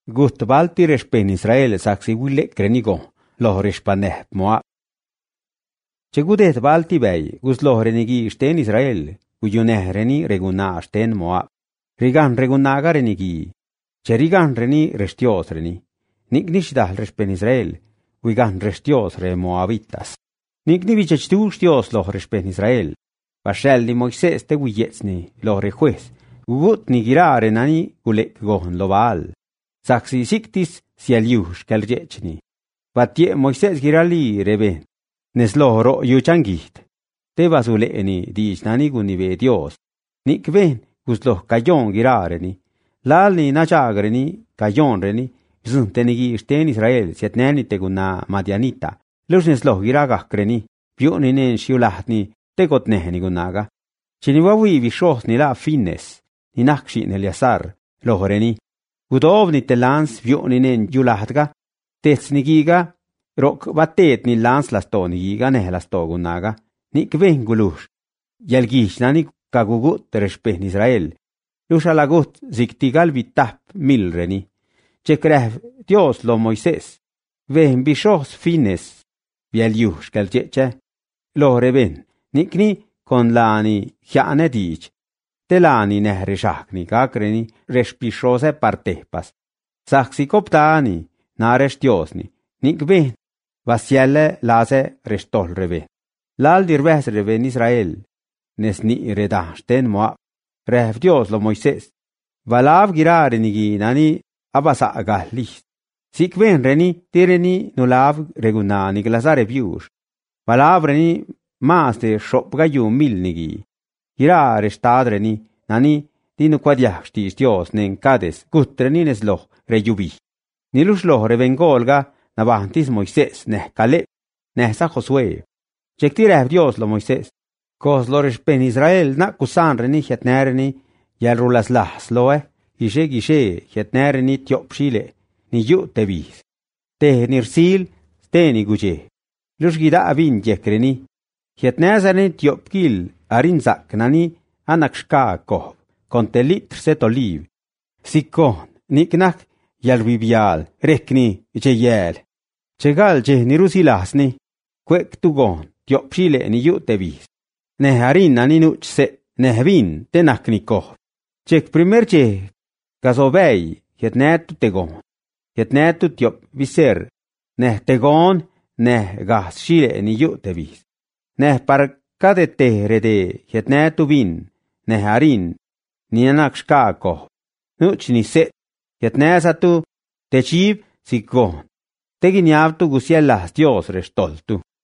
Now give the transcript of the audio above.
Gut balti respen Israel saksi wille krenigo, loh respaneh Moab. Chegudet balti bay, gus loh renigi sten Israel, uyuneh reni reguna sten Moab. Rigan regunaga renigi, cherigan reni restios reni. Niknishdal respen Israel, wigan restios re Moabitas. Niknivichechtu stios loh respen Israel. Vashelli Moises te wiyetsni loh rejuez, ugut ni girare nani gulek gohn lobal. Saksi siktis sialiush kaljechni. Vatie Moises girali reben. Neslo ro yuchangit. Te basuleeni diisnani gunive Dios. Nikven gusloh kayon girareni. Lalni nachagreni kayonreni. Zuntenigi sten Israel sietneni teguna Madianita. Lus neslo giragakreni. Piuninen shiulahni tegotnehni gunaga. Chiniwawi vishoh ni la finnes. Ni nakshi Eliasar lohoreni. Udovni te lans viuninen yulahdga. Tetsnigiga. Rok batet ni lans lastonigiga nehlastogunaga. Nik vengulush. Yalgishnani kagugut respeh Israel. Lushalagut ziktigal vitap milreni. Chekreh Dios lo Moisés. Ven bishos fines. Vialiush kalcheche. Lo reben. Nikni con lani jane dich. Telani nehreshakni kakreni respishose partepas. Saksi koptani naresh Diosni. Nik ven. Vasielle lase restol rebe. Lal dirves reben Israel. Nesni redashten Moab. Rev Dios lo Moisés. Valav girare nigi nani abasa agahlis. Sikven reni tireni nulav regunani glasare viush. Valav reni mas de shopgayu mil nigi. Girare stadreni nani dinu quadiachti Dios nen cades gutreni nesloh rejubi. Nilush loh revengolga navantis Moisés neh Caleb neh sa Josué. Chekti rev Dios lo Moisés. Cos lo respen Israel na kusan reni jetnereni yal rulas las loe. Gishe jetnereni tiopshile ni yu tevis. Te nirsil steni guje. Lush gida avin jekreni. Jetnezerni tiopkil arinzak nani anakshka koh. Contelitr set oliv. Sikon niknak yalvivial rekni jeyel. Chegal je nirusilasni. Kwek tugon tiopshile ni yu tevis. Neh arin nani nuch set nehvin tenakni koh. Chek primer je gazovei jetnetu tegon. Jetnetu tiop viser. Neh tegon neh gas shile ni yu tevis. Neh par kadete rede jetnetu vin. Neh arin ni anakshka koh. Nuch ni set. Jetnesatu techib sikon. Teginiavtu gusielas Dios restoltu.